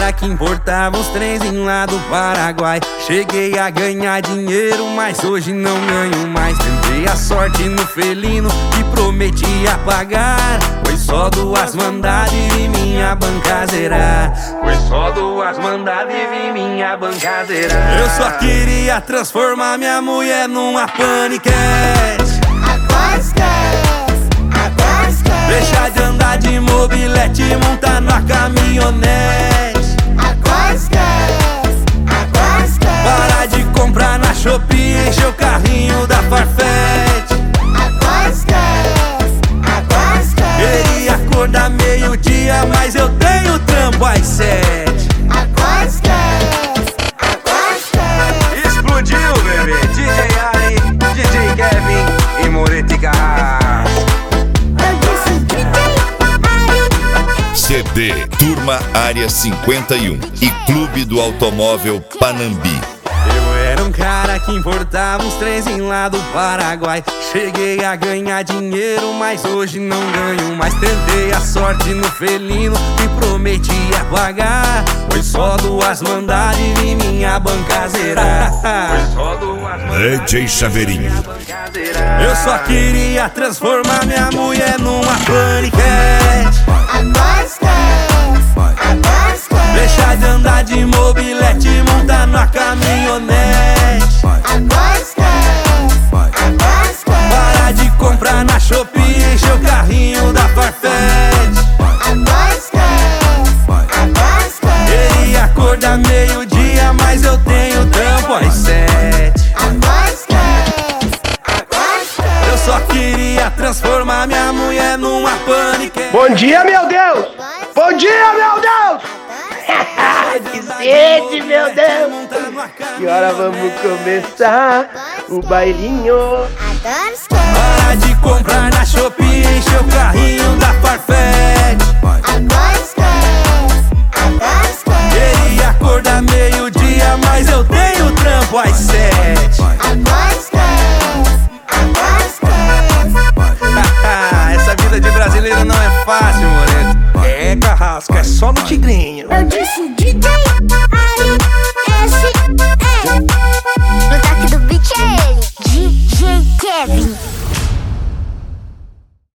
cara que importava os trenzinhos lá do Paraguai. Cheguei a ganhar dinheiro, mas hoje não ganho mais. Tentei a sorte no felino que prometia pagar. Foi só 2 mandadas e vi minha banca zerar. Foi só 2 mandadas e vi minha banca zerar. Eu só queria transformar minha mulher numa paniquete. Agora esquece, agora esquece. Deixar de andar de mobilete e montar na caminhonete. Agora esquece, agora esquece. Parar de comprar na Shopee e encher o carrinho da Farfetch. Agora esquece, agora esquece. Queria acordar meio-dia, mas eu tenho trampo às 7. Agora esquece, agora esquece. Explodiu, bebê. DJ Ari, DJ Kevin e Moretti Garras. Eu disse DJ Ari. CD Turma Área 51 e Clube do Automóvel Panambi. Eu era um cara que importava uns trenzinhos lá do Paraguai. Cheguei a ganhar dinheiro, mas hoje não ganho mais. Tentei a sorte no felino que prometia pagar. Foi só 2 mandadas e vi minha banca zerar. Foi só 2 mandadas DJ Chaveirinho. Eu só queria transformar minha mulher numa paniquete. Agora esquece, agora esquece. Deixar de andar de mobilete e montar na caminhonete. Agora esquece, agora esquece. Parar de comprar na Shopee e encher o carrinho da Farfetch. Agora esquece, agora esquece. Queria acordar meio-dia, mas eu tenho trampo às 7. Agora esquece, agora esquece. Eu só queria transformar minha mulher numa paniquete. Bom dia, meu Deus! Bom dia, meu Deus! Que sede, meu Deus! Que hora vamos começar o bailinho? Agora esquece, Parar de comprar na Shopee e encher o carrinho da Farfetch. agora esquece, agora esquece. Queria acordar meio-dia, mas eu tenho trampo às 7. Agora esquece, agora esquece. Essa vida de brasileiro não é fácil, Moreto. É, carrasco, é só no tigrinho. Eu disse DJ